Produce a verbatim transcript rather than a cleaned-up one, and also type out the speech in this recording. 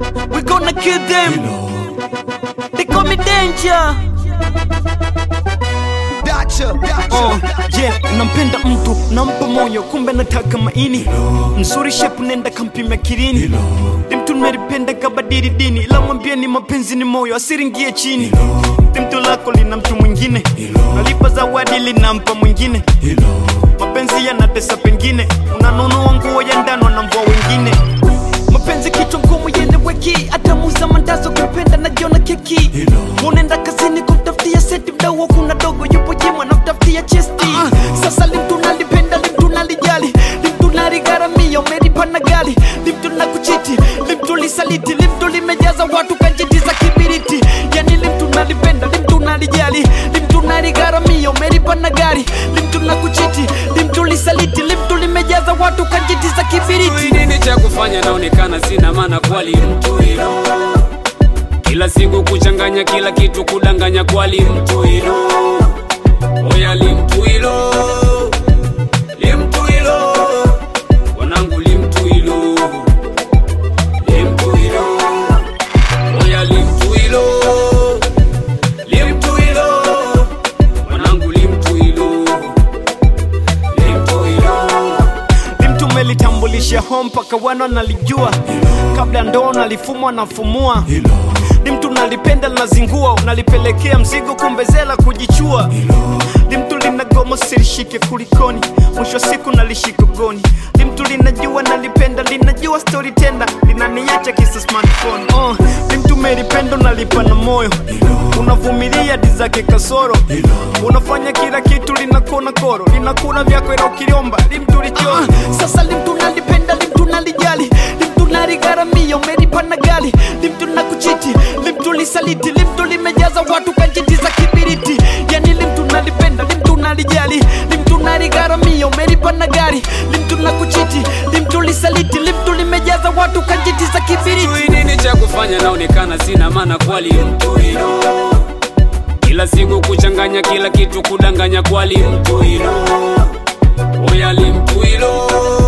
we gonna kill them. They call me danger. Dacha, dacha. Uh, yeah, nampenda mtu, nampa moyo, kumbe nataka maini. Mzuri shepu nenda kampime kirini. Mtu nimeripenda kabadili dini, ila mwambie ni mapenzi ni moyo, asiringie chini. Mtu lako lina mtu mwingine, nalipa zawadi linampa mwingine. Mapenzi yanatesa pengine, unanunua nguo ya ndano na mvua wengine. Mapenzi kichwa ngumu yeneweki, hata muza mandazo kupenda na jiona keki. Munenda kazini kumtaftia seti, mdawo kuna dogo yupo jimwa na mtaftia chesti. Sasa limtu nalipenda, limtu nalijali, limtu naligaramia, umeripa na gali. Limtu na kuchiti, limtu lisaliti, limtu limejaza watu kanjiti za kibiriti. Yani limtu nalipenda, limtu nalijali, limtu naligaramia, umeripa na gali. Limtu na kuchiti, limtu lisaliti, limtu limejaza watu kanjiti za kibiriti. Nini cha kufanya naonekana sina maana kwali mtu hilo. Kila siku kuchanganya kila kitu kudanganya kwali mtu hilo. Oya limtu hilo. Limtu hilo. Wanangu limtu hilo. Limtu hilo. Oya limtu hilo. Limtu hilo. Wanangu limtu hilo. Limtu hilo. Limtu melitambulisha home paka wana nalijua. Kabla ndoo nalifumwa nafumua. Limtu nalipenda linazingua, unalipelekea mzigo kumbezela kujichua. Limtu linagoma sirishike kulikoni, mwisho siku nalishika goni. Limtu linajua nalipenda, linajua story tenda, linaniacha kisa smartphone. uh, Limtu melipendo nalipa na moyo, unavumilia dizake kasoro. Unafanya kila kitu linakona koro, linakuna vyako ila ukiliomba limtu lichoro. Sasa limtu nalipenda, limtu nalijali, limtu naligaramia, umeripa na gali. Limtu na kuchiti, limtu lisaliti, limtu limejaza watu kanjiti za kibiriti. Yani limtu nalipenda, limtu nalijali, limtu naligaramia, umeripa na gari. Limtu na kuchiti, limtu lisaliti, limtu limejaza watu kanjiti za kibiriti. Nini cha kufanya naonekana sina maana kwali mtu hilo. Kila siku kuchanganya kila kitu kudanganya kwali mtu hilo. Oya limtu hilo.